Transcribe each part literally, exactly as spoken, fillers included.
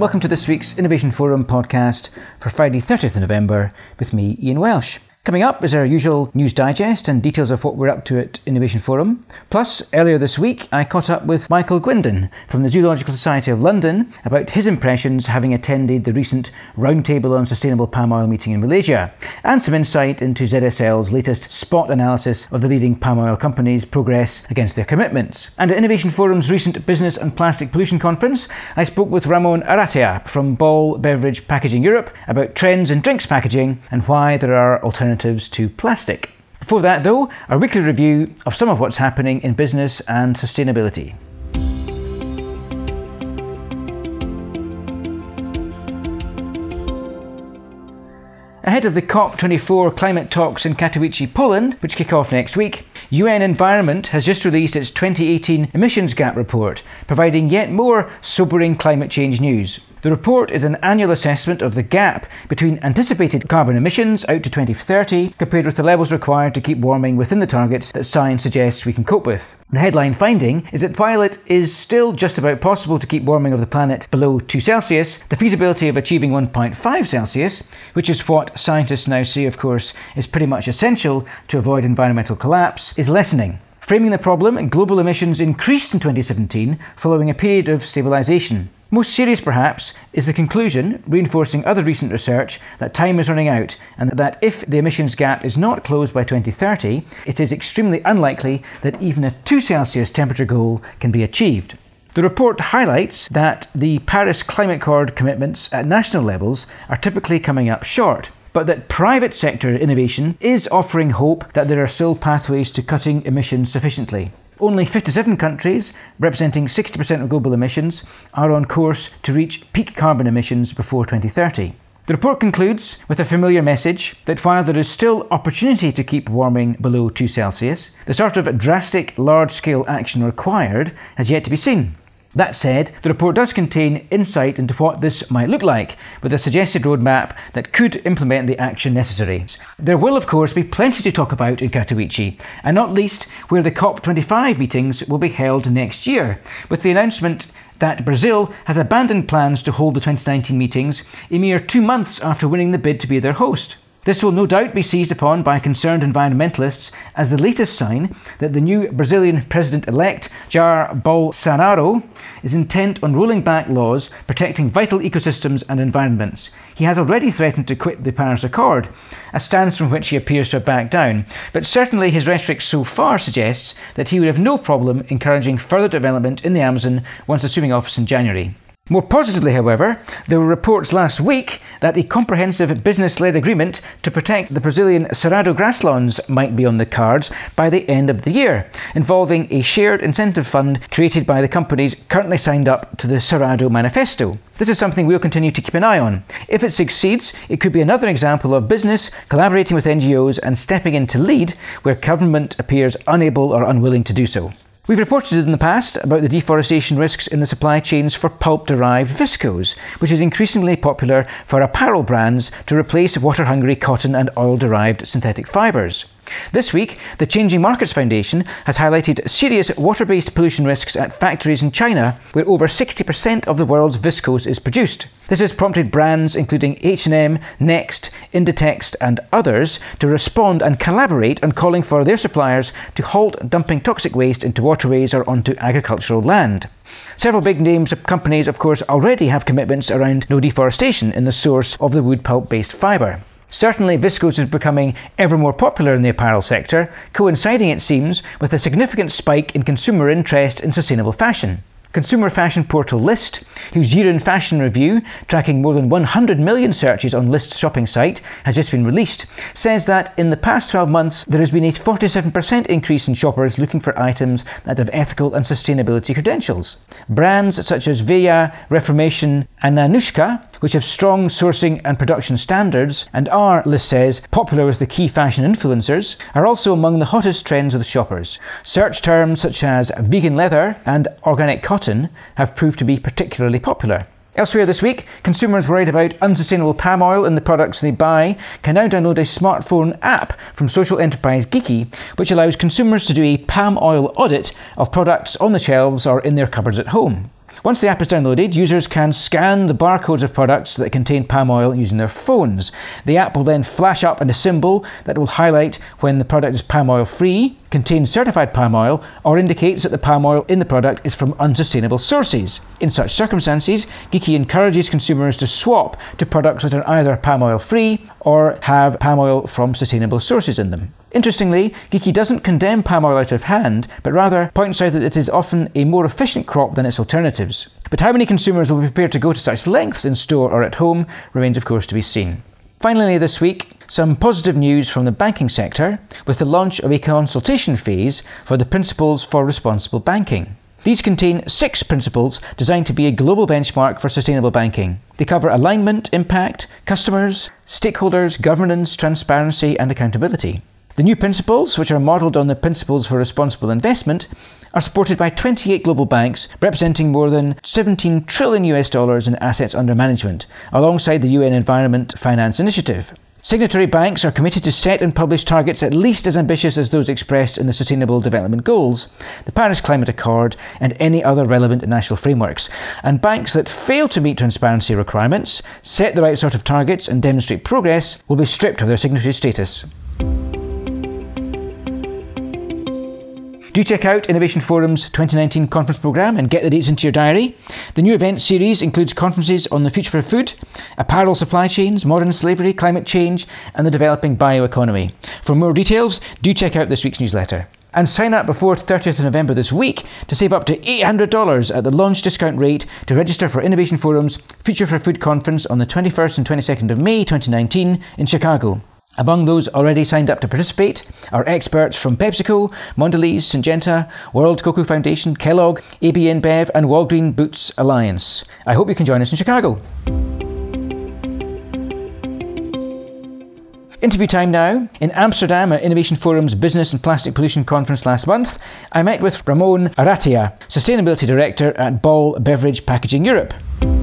Welcome to this week's Innovation Forum podcast for Friday thirtieth of November with me, Ian Welsh. Coming up is our usual news digest and details of what we're up to at Innovation Forum. Plus, earlier this week, I caught up with Michael Gwyndon from the Zoological Society of London about his impressions having attended the recent Roundtable on Sustainable Palm Oil meeting in Malaysia, and some insight into Z S L's latest spot analysis of the leading palm oil companies' progress against their commitments. And at Innovation Forum's recent Business and Plastic Pollution Conference, I spoke with Ramon Arratia from Ball Beverage Packaging Europe about trends in drinks packaging and why there are alternatives to plastic. Before that though, a weekly review of some of what's happening in business and sustainability. Ahead of the COP twenty-four climate talks in Katowice, Poland, which kick off next week, U N Environment has just released its twenty eighteen Emissions Gap Report, providing yet more sobering climate change news. The report is an annual assessment of the gap between anticipated carbon emissions out to twenty thirty compared with the levels required to keep warming within the targets that science suggests we can cope with. The headline finding is that while it is still just about possible to keep warming of the planet below two Celsius, the feasibility of achieving one point five Celsius, which is what scientists now say, of course, is pretty much essential to avoid environmental collapse, is lessening. Framing the problem, global emissions increased in twenty seventeen following a period of stabilisation. Most serious, perhaps, is the conclusion, reinforcing other recent research, that time is running out and that if the emissions gap is not closed by twenty thirty, it is extremely unlikely that even a two Celsius temperature goal can be achieved. The report highlights that the Paris Climate Accord commitments at national levels are typically coming up short, but that private sector innovation is offering hope that there are still pathways to cutting emissions sufficiently. Only fifty-seven countries, representing sixty percent of global emissions, are on course to reach peak carbon emissions before twenty thirty. The report concludes with a familiar message that while there is still opportunity to keep warming below two Celsius, the sort of drastic, large-scale action required has yet to be seen. That said, the report does contain insight into what this might look like, with a suggested roadmap that could implement the action necessary. There will, of course, be plenty to talk about in Katowice, and not least where the COP twenty-five meetings will be held next year, with the announcement that Brazil has abandoned plans to hold the twenty nineteen meetings a mere two months after winning the bid to be their host. This will no doubt be seized upon by concerned environmentalists as the latest sign that the new Brazilian president-elect, Jair Bolsonaro, is intent on rolling back laws protecting vital ecosystems and environments. He has already threatened to quit the Paris Accord, a stance from which he appears to have backed down, but certainly his rhetoric so far suggests that he would have no problem encouraging further development in the Amazon once assuming office in January. More positively, however, there were reports last week that a comprehensive business-led agreement to protect the Brazilian Cerrado grasslands might be on the cards by the end of the year, involving a shared incentive fund created by the companies currently signed up to the Cerrado Manifesto. This is something we'll continue to keep an eye on. If it succeeds, it could be another example of business collaborating with N G Os and stepping in to lead where government appears unable or unwilling to do so. We've reported in the past about the deforestation risks in the supply chains for pulp-derived viscose, which is increasingly popular for apparel brands to replace water-hungry cotton and oil-derived synthetic fibres. This week, the Changing Markets Foundation has highlighted serious water-based pollution risks at factories in China, where over sixty percent of the world's viscose is produced. This has prompted brands including H and M, Next, Inditex and others to respond and collaborate on calling for their suppliers to halt dumping toxic waste into waterways or onto agricultural land. Several big names of companies, of course, already have commitments around no deforestation in the source of the wood pulp-based fibre. Certainly, viscose is becoming ever more popular in the apparel sector, coinciding, it seems, with a significant spike in consumer interest in sustainable fashion. Consumer fashion portal Lyst, whose year-end fashion review, tracking more than one hundred million searches on Lyst's shopping site, has just been released, says that in the past twelve months there has been a forty-seven percent increase in shoppers looking for items that have ethical and sustainability credentials. Brands such as Veja, Reformation and Nanushka, which have strong sourcing and production standards and are, Lyst says, popular with the key fashion influencers, are also among the hottest trends with shoppers. Search terms such as vegan leather and organic cotton have proved to be particularly popular. Elsewhere this week, consumers worried about unsustainable palm oil in the products they buy can now download a smartphone app from social enterprise Geeky, which allows consumers to do a palm oil audit of products on the shelves or in their cupboards at home. Once the app is downloaded, users can scan the barcodes of products that contain palm oil using their phones. The app will then flash up a symbol that will highlight when the product is palm oil free, contains certified palm oil, or indicates that the palm oil in the product is from unsustainable sources. In such circumstances, Geeky encourages consumers to swap to products that are either palm oil free or have palm oil from sustainable sources in them. Interestingly, Geeky doesn't condemn palm oil out of hand, but rather points out that it is often a more efficient crop than its alternatives. But how many consumers will be prepared to go to such lengths in store or at home remains of course to be seen. Finally this week, some positive news from the banking sector with the launch of a consultation phase for the Principles for Responsible Banking. These contain six principles designed to be a global benchmark for sustainable banking. They cover alignment, impact, customers, stakeholders, governance, transparency and accountability. The new principles, which are modelled on the Principles for Responsible Investment, are supported by twenty-eight global banks representing more than seventeen trillion US dollars in assets under management, alongside the U N Environment Finance Initiative. Signatory banks are committed to set and publish targets at least as ambitious as those expressed in the Sustainable Development Goals, the Paris Climate Accord, and any other relevant national frameworks. And banks that fail to meet transparency requirements, set the right sort of targets, and demonstrate progress will be stripped of their signatory status. Do check out Innovation Forum's twenty nineteen conference programme and get the dates into your diary. The new event series includes conferences on the future of food, apparel supply chains, modern slavery, climate change, and the developing bioeconomy. For more details, do check out this week's newsletter. And sign up before thirtieth of November this week to save up to eight hundred dollars at the launch discount rate to register for Innovation Forum's Future for Food conference on the twenty-first and twenty-second of May twenty nineteen in Chicago. Among those already signed up to participate are experts from PepsiCo, Mondelez, Syngenta, World Cocoa Foundation, Kellogg, A B InBev and Walgreen Boots Alliance. I hope you can join us in Chicago. Interview time now. In Amsterdam at Innovation Forum's Business and Plastic Pollution Conference last month, I met with Ramon Arratia, Sustainability Director at Ball Beverage Packaging Europe.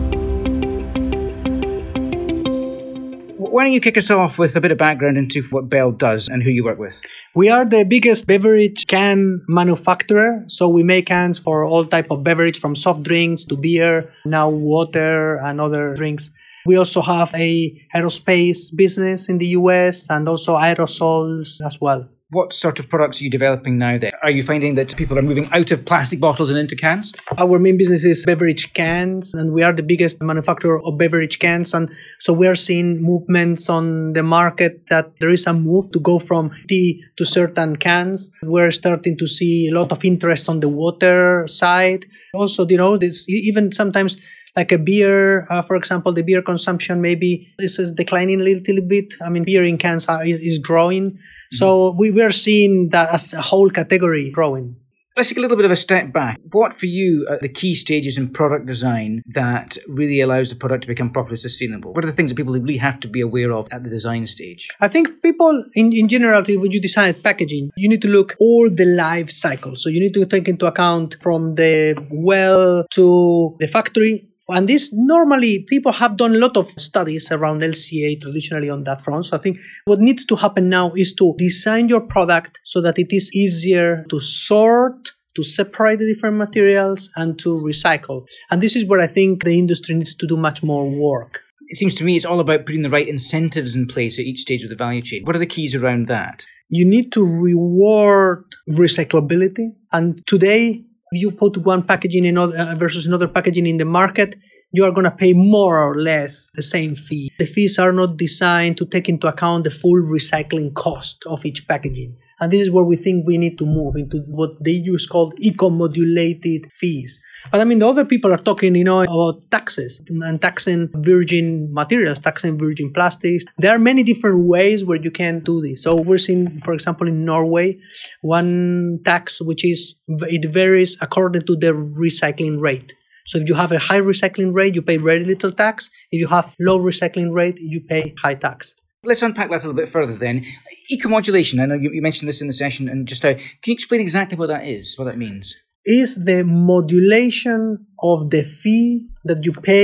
Why don't you kick us off with a bit of background into what Bell does and who you work with? We are the biggest beverage can manufacturer. So we make cans for all type of beverage, from soft drinks to beer, now water and other drinks. We also have a aerospace business in the U S and also aerosols as well. What sort of products are you developing now then? Are you finding that people are moving out of plastic bottles and into cans? Our main business is beverage cans, and we are the biggest manufacturer of beverage cans. And so we are seeing movements on the market that there is a move to go from tea to certain cans. We're starting to see a lot of interest on the water side. Also, you know, this even sometimes like a beer, uh, for example, the beer consumption maybe this is declining a little bit. I mean, beer in cans are, is, is growing. Mm-hmm. So we were seeing that as a whole category growing. Let's take a little bit of a step back. What for you are the key stages in product design that really allows the product to become properly sustainable? What are the things that people really have to be aware of at the design stage? I think people in, in general, when you design packaging, you need to look all the life cycle. So you need to take into account from the well to the factory. And this normally people have done a lot of studies around L C A traditionally on that front. So I think what needs to happen now is to design your product so that it is easier to sort, to separate the different materials and to recycle. And this is where I think the industry needs to do much more work. It seems to me it's all about putting the right incentives in place at each stage of the value chain. What are the keys around that? You need to reward recyclability. And today, you put one packaging in other versus another packaging in the market, you are going to pay more or less the same fee. The fees are not designed to take into account the full recycling cost of each packaging. And this is where we think we need to move into what they use called eco-modulated fees. But I mean, the other people are talking, you know, about taxes and taxing virgin materials, taxing virgin plastics. There are many different ways where you can do this. So we're seeing, for example, in Norway, one tax which is, it varies according to the recycling rate. So if you have a high recycling rate, you pay very little tax. If you have low recycling rate, you pay high tax. Let's unpack that a little bit further then. Eco-modulation, I know you, you mentioned this in the session, and just how, can you explain exactly what that is, what that means? Is the modulation of the fee that you pay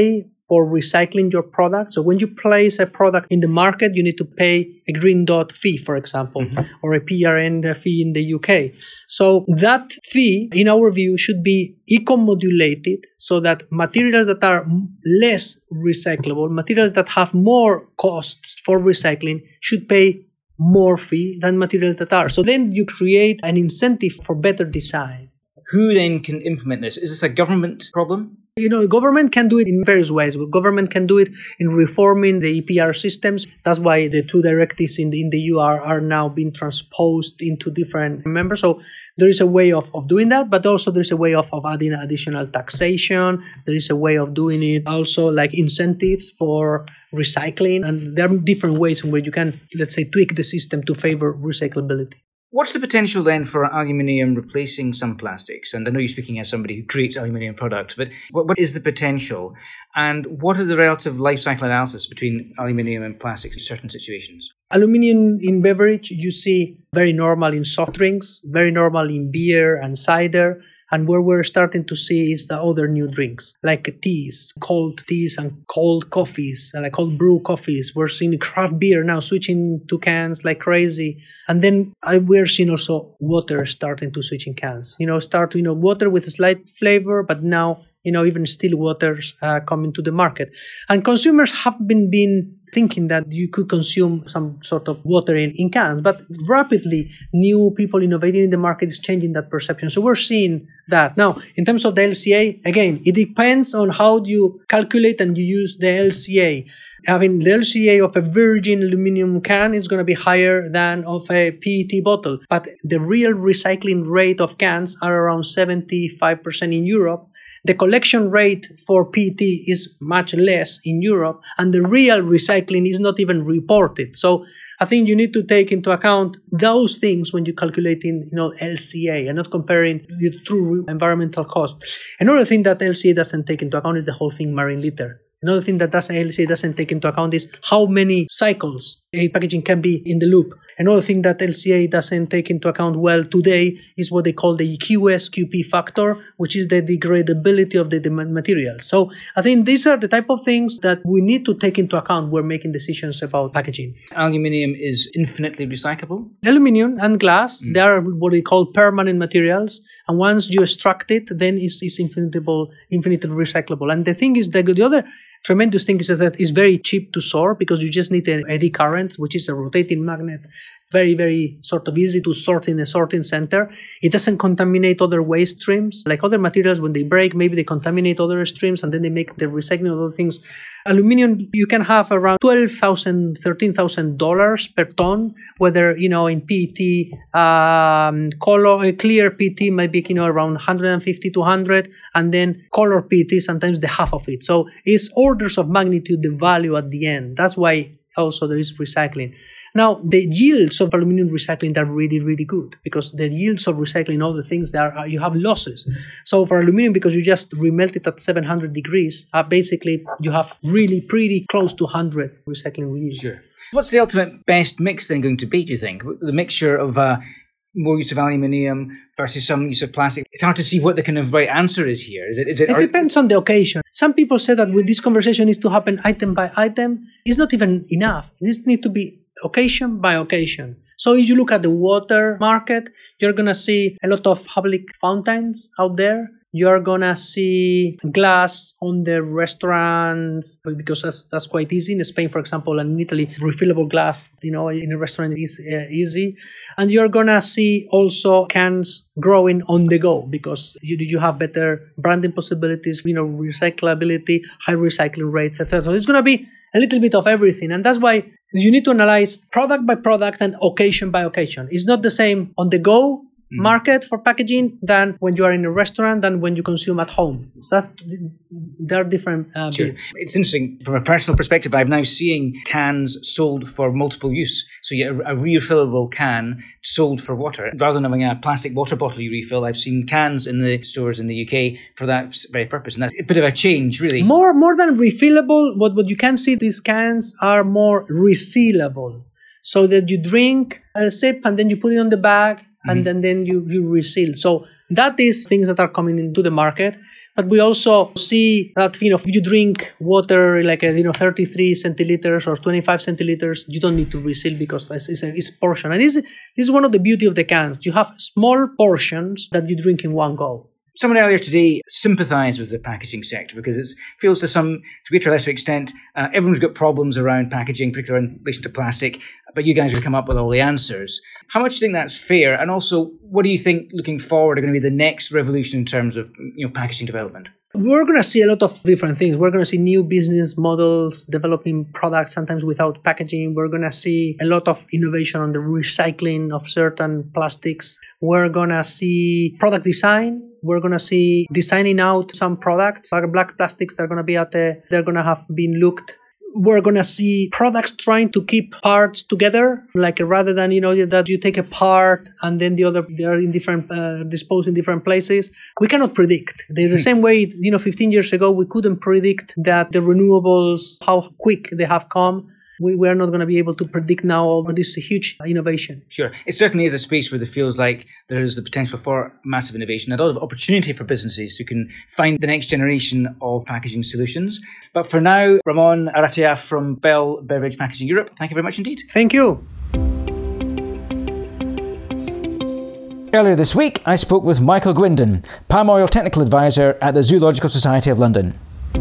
for recycling your product. So when you place a product in the market, you need to pay a green dot fee, for example, mm-hmm. or a P R N fee in the U K. So that fee, in our view, should be eco-modulated so that materials that are less recyclable, materials that have more costs for recycling, should pay more fee than materials that are. So then you create an incentive for better design. Who then can implement this? Is this a government problem? You know, government can do it in various ways. Government can do it in reforming the E P R systems. That's why the two directives in the, in the E U are, are now being transposed into different members. So there is a way of, of doing that, but also there is a way of, of adding additional taxation. There is a way of doing it also like incentives for recycling. And there are different ways in which you can, let's say, tweak the system to favor recyclability. What's the potential then for aluminium replacing some plastics? And I know you're speaking as somebody who creates aluminium products, but what, what is the potential? And what are the relative life cycle analysis between aluminium and plastics in certain situations? Aluminium in beverage, you see very normal in soft drinks, very normal in beer and cider. And where we're starting to see is the other new drinks, like teas, cold teas and cold coffees, and like cold brew coffees. We're seeing craft beer now switching to cans like crazy. And then I, we're seeing also water starting to switch in cans. You know, start, you know, water with a slight flavor, but now, you know, even still waters uh, coming to the market. And consumers have been, been thinking that you could consume some sort of water in, in cans, but rapidly new people innovating in the market is changing that perception. So we're seeing that. Now, in terms of the L C A, again, it depends on how you calculate and you use the L C A. Having the L C A of a virgin aluminum can is going to be higher than of a P E T bottle, but the real recycling rate of cans are around seventy-five percent in Europe. The collection rate for P E T is much less in Europe, and the real recycling is not even reported. So I think you need to take into account those things when you're calculating, you know, L C A and not comparing the true environmental cost. Another thing that L C A doesn't take into account is the whole thing marine litter. Another thing that does L C A doesn't take into account is how many cycles a packaging can be in the loop. Another thing that L C A doesn't take into account well today is what they call the Q S Q P factor, which is the degradability of the material. So I think these are the type of things that we need to take into account when making decisions about packaging. Aluminium is infinitely recyclable? Aluminium and glass, mm. they are what we call permanent materials. And once you extract it, then it's, it's infinitely, infinitely recyclable. And the thing is that the other tremendous thing is that it's very cheap to sort because you just need an eddy current, which is a rotating magnet. Very, very sort of easy to sort in a sorting center. It doesn't contaminate other waste streams. Like other materials, when they break, maybe they contaminate other streams and then they make the recycling of other things. Aluminium, you can have around twelve thousand dollars, thirteen thousand dollars per ton, whether, you know, in P E T, um, color, clear P E T might be, you know, around one hundred fifty to one hundred, and then color P E T, sometimes the half of it. So it's orders of magnitude the value at the end. That's why also there is recycling. Now, the yields of aluminum recycling are really, really good because the yields of recycling all the things that are, you have losses. So for aluminum, because you just remelt it at seven hundred degrees, uh, basically you have really pretty close to one hundred recycling yields. Sure. What's the ultimate best mix then going to be, do you think? The mixture of uh, more use of aluminium versus some use of plastic? It's hard to see what the kind of right answer is here. Is it? Is it, it depends on the occasion. Some people say that with this conversation needs to happen item by item. It's not even enough. This needs to be occasion by occasion. So if you look at the water market, you're going to see a lot of public fountains out there. You're going to see glass on the restaurants because that's, that's quite easy. In Spain, for example, and in Italy, refillable glass, you know, in a restaurant is uh, easy. And you're going to see also cans growing on the go because you, you have better branding possibilities, you know, recyclability, high recycling rates, et cetera. So it's going to be a little bit of everything. And that's why you need to analyze product by product and occasion by occasion. It's not the same on the go mm-hmm. market for packaging than when you are in a restaurant than when you consume at home. So that's, there are different uh, sure. bits. It's interesting. From a personal perspective, I'm now seeing cans sold for multiple use. So you get a refillable can sold for water. Rather than having a plastic water bottle you refill, I've seen cans in the stores in the U K for that very purpose. And that's a bit of a change, really. More more than refillable, what, what you can see, these cans are more resealable. So that you drink a sip and then you put it on the bag and mm-hmm. then, then you, you reseal. So That is things that are coming into the market. But we also see that, you know, if you drink water like, a, you know, thirty-three centiliters or twenty-five centiliters, you don't need to refill because it's, it's, a, it's a portion. And this, this is one of the beauty of the cans. You have small portions that you drink in one go. Someone earlier today sympathised with the packaging sector because it feels to some, to greater or lesser extent, uh, everyone's got problems around packaging, particularly in relation to plastic, but you guys will come up with all the answers. How much do you think that's fair? And also, what do you think, looking forward, are going to be the next revolution in terms of, you know, packaging development? We're going to see a lot of different things. We're going to see new business models, developing products, sometimes without packaging. We're going to see a lot of innovation on the recycling of certain plastics. We're going to see product design. We're going to see designing out some products, like black plastics that are going to be at the, they're going to have been looked. We're going to see products trying to keep parts together, like rather than, you know, that you take a part and then the other, they're in different, uh, disposed in different places. We cannot predict. They're the same way, you know, fifteen years ago, we couldn't predict that the renewables, how quick they have come. We, we are not going to be able to predict now all this huge innovation. Sure. It certainly is a space where it feels like there is the potential for massive innovation, a lot of opportunity for businesses who can find the next generation of packaging solutions. But for now, Ramon Arratia from Bell Beverage Packaging Europe, thank you very much indeed. Thank you. Earlier this week, I spoke with Michael Gwyndon, Palm Oil Technical Advisor at the Zoological Society of London.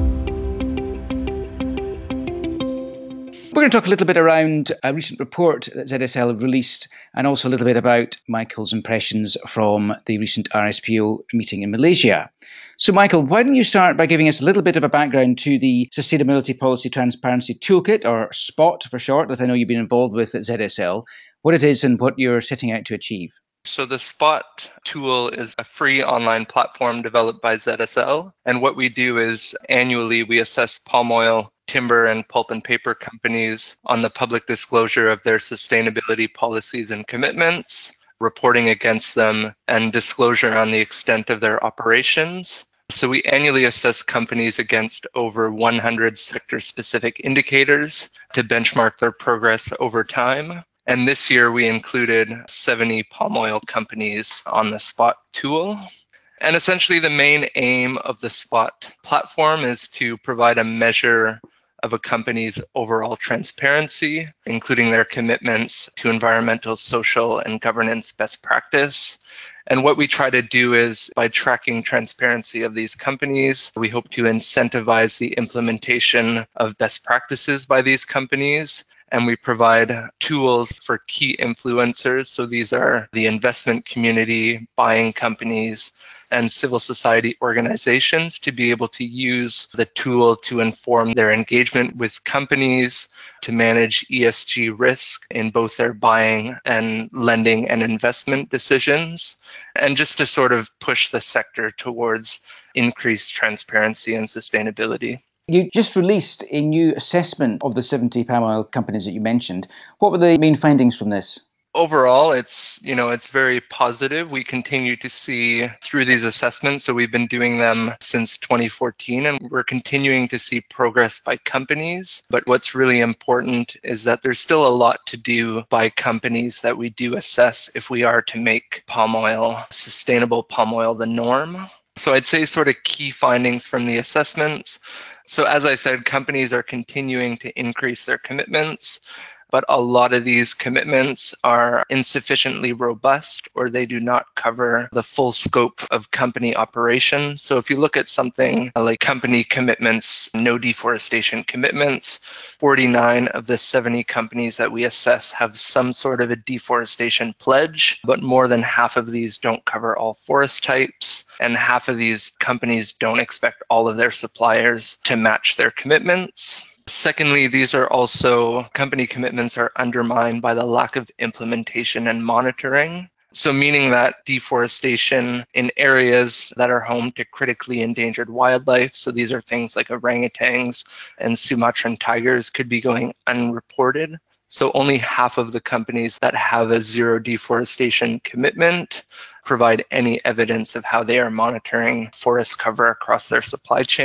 We're going to talk a little bit around a recent report that Z S L have released and also a little bit about Michael's impressions from the recent R S P O meeting in Malaysia. So, Michael, why don't you start by giving us a little bit of a background to the Sustainability Policy Transparency Toolkit, or SPOT for short, that I know you've been involved with at Z S L, what it is and what you're setting out to achieve. So the SPOT tool is a free online platform developed by Z S L. And what we do is annually we assess palm oil, timber, and pulp and paper companies on the public disclosure of their sustainability policies and commitments, reporting against them, and disclosure on the extent of their operations. So we annually assess companies against over one hundred sector-specific indicators to benchmark their progress over time. And this year we included seventy palm oil companies on the SPOT tool. And essentially the main aim of the SPOT platform is to provide a measure of a company's overall transparency, including their commitments to environmental, social, and governance best practice. And what we try to do is, by tracking transparency of these companies, we hope to incentivize the implementation of best practices by these companies. And we provide tools for key influencers. So these are the investment community, buying companies, and civil society organizations to be able to use the tool to inform their engagement with companies, to manage E S G risk in both their buying and lending and investment decisions, and just to sort of push the sector towards increased transparency and sustainability. You just released a new assessment of the seventy palm oil companies that you mentioned. What were the main findings from this? Overall, it's, you know, it's very positive. We continue to see through these assessments, so we've been doing them since twenty fourteen, and we're continuing to see progress by companies. But what's really important is that there's still a lot to do by companies that we do assess if we are to make palm oil, sustainable palm oil, the norm. So I'd say sort of key findings from the assessments. So as I said, companies are continuing to increase their commitments, but a lot of these commitments are insufficiently robust, or they do not cover the full scope of company operations. So if you look at something like company commitments, no deforestation commitments, forty-nine of the seventy companies that we assess have some sort of a deforestation pledge, but more than half of these don't cover all forest types. And half of these companies don't expect all of their suppliers to match their commitments. Secondly, these are also, company commitments are undermined by the lack of implementation and monitoring. So meaning that deforestation in areas that are home to critically endangered wildlife, so these are things like orangutans and Sumatran tigers, could be going unreported. So only half of the companies that have a zero deforestation commitment provide any evidence of how they are monitoring forest cover across their supply chain.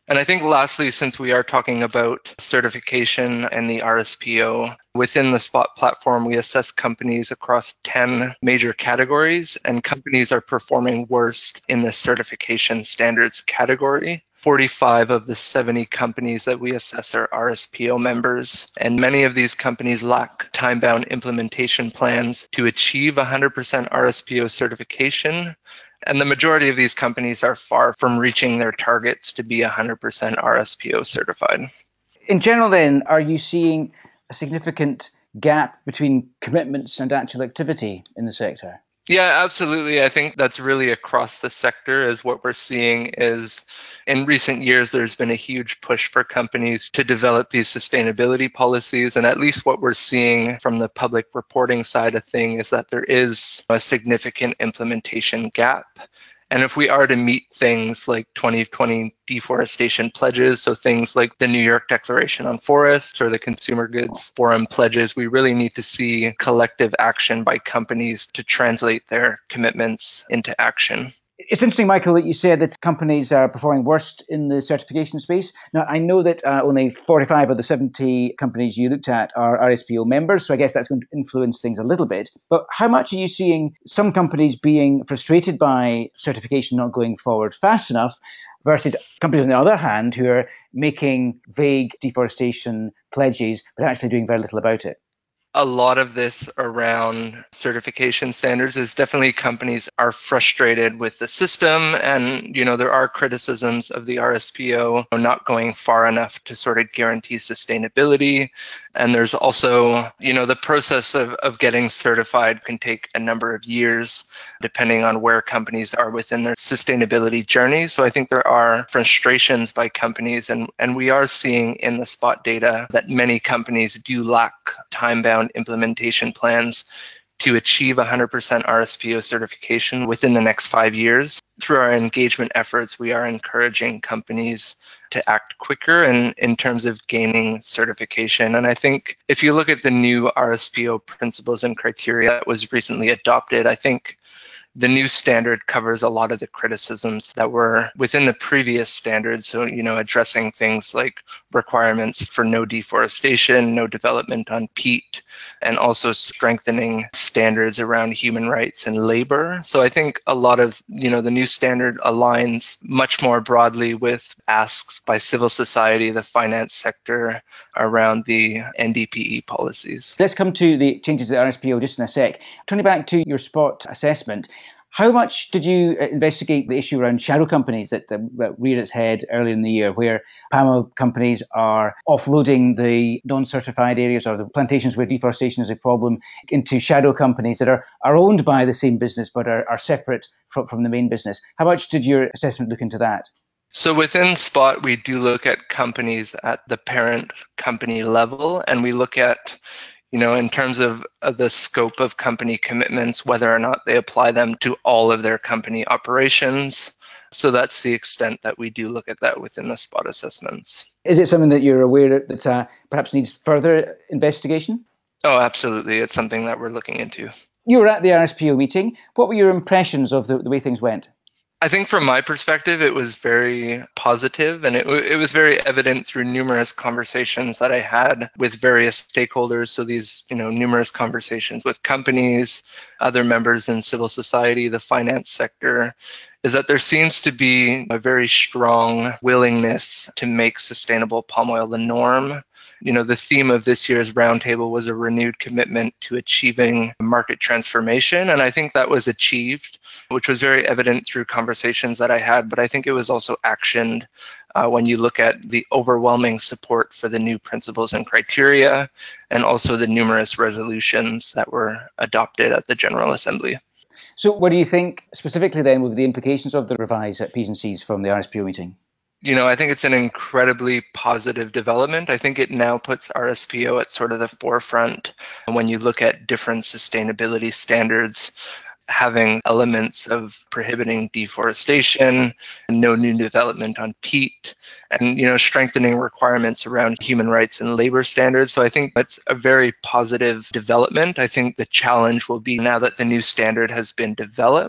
And I think lastly, since we are talking about certification and the R S P O, within the Spot platform, we assess companies across ten major categories, and companies are performing worst in the certification standards category. forty-five of the seventy companies that we assess are R S P O members, and many of these companies lack time-bound implementation plans to achieve one hundred percent R S P O certification. And the majority of these companies are far from reaching their targets to be one hundred percent R S P O certified. In general, then, are you seeing a significant gap between commitments and actual activity in the sector? Yeah, absolutely. I think that's really across the sector. Is what we're seeing is in recent years, there's been a huge push for companies to develop these sustainability policies. And at least what we're seeing from the public reporting side of things is that there is a significant implementation gap. And if we are to meet things like twenty twenty deforestation pledges, so things like the New York Declaration on Forests or the Consumer Goods Forum pledges, we really need to see collective action by companies to translate their commitments into action. It's interesting, Michael, that you said that companies are performing worst in the certification space. Now, I know that uh, only forty-five of the seventy companies you looked at are R S P O members, so I guess that's going to influence things a little bit. But how much are you seeing some companies being frustrated by certification not going forward fast enough versus companies, on the other hand, who are making vague deforestation pledges but actually doing very little about it? A lot of this around certification standards is definitely companies are frustrated with the system, and you know there are criticisms of the R S P O not going far enough to sort of guarantee sustainability. And there's also, you know, the process of, of getting certified can take a number of years depending on where companies are within their sustainability journey. So I think there are frustrations by companies, and, and we are seeing in the Spot data that many companies do lack time-bound implementation plans to achieve one hundred percent R S P O certification within the next five years. Through our engagement efforts, we are encouraging companies to act quicker in, in terms of gaining certification. And I think if you look at the new R S P O principles and criteria that was recently adopted, I think the new standard covers a lot of the criticisms that were within the previous standards. So, you know, addressing things like requirements for no deforestation, no development on peat, and also strengthening standards around human rights and labor. So I think a lot of, you know, the new standard aligns much more broadly with asks by civil society, the finance sector around the N D P E policies. Let's come to the changes to the R S P O just in a sec. Turning back to your Spot assessment, how much did you investigate the issue around shadow companies that, uh, that reared its head earlier in the year, where palm oil companies are offloading the non-certified areas or the plantations where deforestation is a problem into shadow companies that are, are owned by the same business but are, are separate from, from the main business? How much did your assessment look into that? So within Spot, we do look at companies at the parent company level, and we look at, you know, in terms of, of the scope of company commitments, whether or not they apply them to all of their company operations. So that's the extent that we do look at that within the Spot assessments. Is it something that you're aware that uh, perhaps needs further investigation? Oh, absolutely. It's something that we're looking into. You were at the R S P O meeting. What were your impressions of the, the way things went? I think from my perspective, it was very positive, and it, it was very evident through numerous conversations that I had with various stakeholders. So these, you know, numerous conversations with companies, other members in civil society, the finance sector, is that there seems to be a very strong willingness to make sustainable palm oil the norm. You know, the theme of this year's roundtable was a renewed commitment to achieving market transformation. And I think that was achieved, which was very evident through conversations that I had. But I think it was also actioned uh, when you look at the overwhelming support for the new principles and criteria, and also the numerous resolutions that were adopted at the General Assembly. So what do you think specifically then will be the implications of the revised P's and C's from the R S P O meeting? You know, I think it's an incredibly positive development. I think it now puts R S P O at sort of the forefront. And when you look at different sustainability standards, having elements of prohibiting deforestation, no new development on peat, and, you know, strengthening requirements around human rights and labor standards. So I think that's a very positive development. I think the challenge will be, now that the new standard has been developed,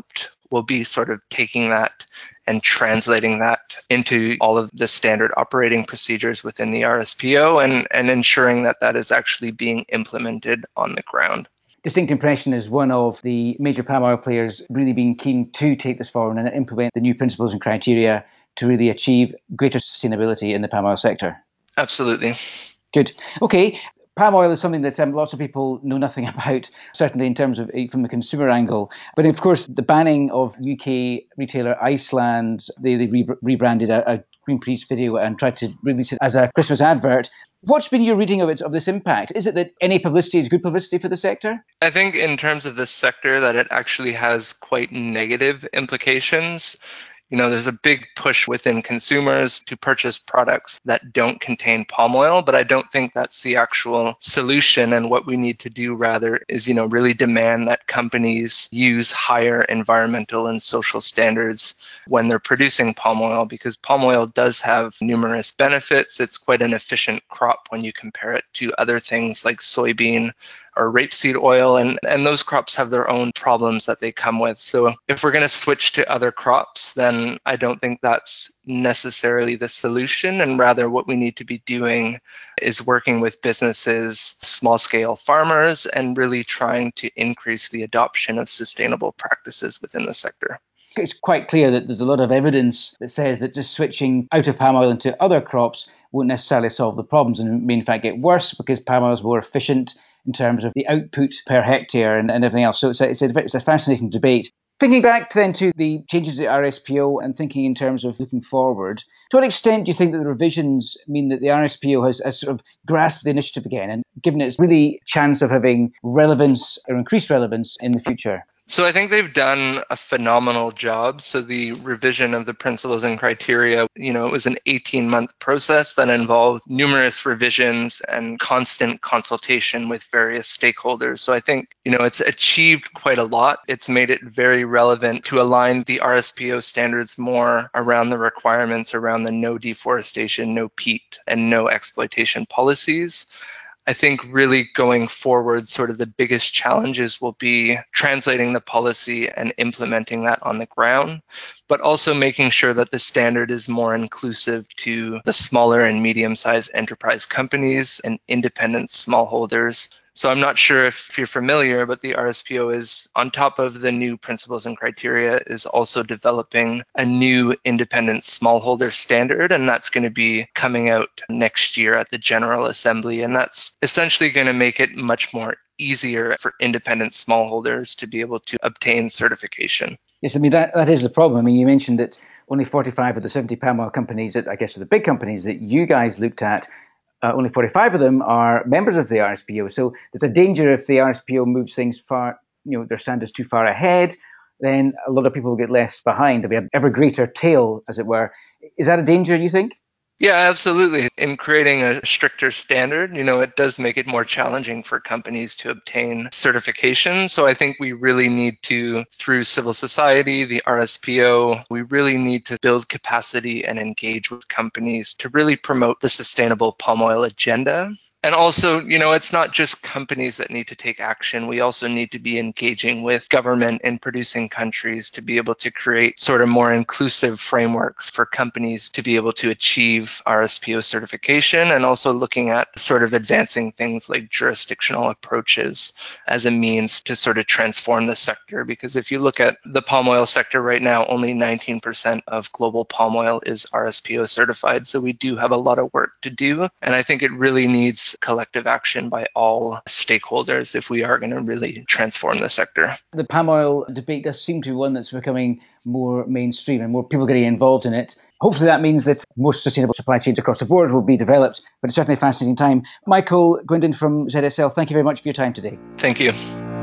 will be sort of taking that and translating that into all of the standard operating procedures within the R S P O and, and ensuring that that is actually being implemented on the ground. Distinct Impression is one of the major palm oil players really being keen to take this forward and implement the new principles and criteria to really achieve greater sustainability in the palm oil sector. Absolutely. Good. Okay. Palm oil is something that um, lots of people know nothing about, certainly in terms of from the consumer angle. But of course, the banning of U K retailer Iceland, they, they re- rebranded a, a Greenpeace video and tried to release it as a Christmas advert. What's been your reading of it, of this impact? Is it that any publicity is good publicity for the sector? I think in terms of this sector that it actually has quite negative implications. You know, there's a big push within consumers to purchase products that don't contain palm oil, but I don't think that's the actual solution. And what we need to do rather is, you know, really demand that companies use higher environmental and social standards when they're producing palm oil, because palm oil does have numerous benefits. It's quite an efficient crop when you compare it to other things like soybean or rapeseed oil, and, and those crops have their own problems that they come with. So if we're going to switch to other crops, then I don't think that's necessarily the solution. And rather what we need to be doing is working with businesses, small scale farmers, and really trying to increase the adoption of sustainable practices within the sector. It's quite clear that there's a lot of evidence that says that just switching out of palm oil into other crops won't necessarily solve the problems and may in fact get worse because palm oil is more efficient in terms of the output per hectare and, and everything else. So it's a, it's, a, it's a fascinating debate. Thinking back then to the changes at R S P O and thinking in terms of looking forward, to what extent do you think that the revisions mean that the R S P O has, has sort of grasped the initiative again and given its really chance of having relevance or increased relevance in the future? So I think they've done a phenomenal job. So the revision of the principles and criteria, you know, it was an eighteen-month process that involved numerous revisions and constant consultation with various stakeholders. So I think, you know, it's achieved quite a lot. It's made it very relevant to align the R S P O standards more around the requirements around the no deforestation, no peat, and no exploitation policies. I think really going forward, sort of the biggest challenges will be translating the policy and implementing that on the ground, but also making sure that the standard is more inclusive to the smaller and medium-sized enterprise companies and independent smallholders. So I'm not sure if you're familiar, but the R S P O is, on top of the new principles and criteria, is also developing a new independent smallholder standard, and that's going to be coming out next year at the General Assembly. And that's essentially going to make it much more easier for independent smallholders to be able to obtain certification. Yes, I mean, that, that is the problem. I mean, you mentioned that only forty-five of the seventy palm oil companies, that I guess are the big companies that you guys looked at, Uh, only forty-five of them are members of the R S P O. So there's a danger if the R S P O moves things far, you know, their standards too far ahead, then a lot of people will get left behind. There'll be an ever greater tail, as it were. Is that a danger, you think? Yeah, absolutely. In creating a stricter standard, you know, it does make it more challenging for companies to obtain certification. So I think we really need to, through civil society, the R S P O, we really need to build capacity and engage with companies to really promote the sustainable palm oil agenda. And also, you know, it's not just companies that need to take action. We also need to be engaging with government in producing countries to be able to create sort of more inclusive frameworks for companies to be able to achieve R S P O certification, and also looking at sort of advancing things like jurisdictional approaches as a means to sort of transform the sector. Because if you look at the palm oil sector right now, only nineteen percent of global palm oil is R S P O certified. So we do have a lot of work to do. And I think it really needs collective action by all stakeholders if we are going to really transform the sector. The palm oil debate does seem to be one that's becoming more mainstream and more people getting involved in it. Hopefully that means that more sustainable supply chains across the board will be developed, but it's certainly a fascinating time. Michael Gwyndon from Z S L, thank you very much for your time today. Thank you.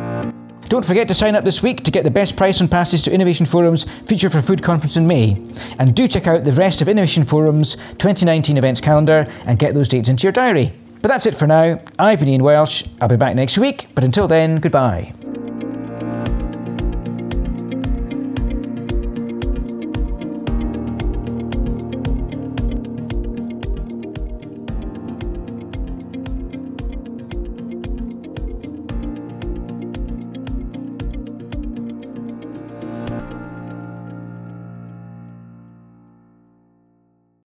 Don't forget to sign up this week to get the best price on passes to Innovation Forum's Future for Food conference in May. And do check out the rest of Innovation Forum's twenty nineteen events calendar and get those dates into your diary. But that's it for now. I've been Ian Welsh. I'll be back next week, but until then, goodbye.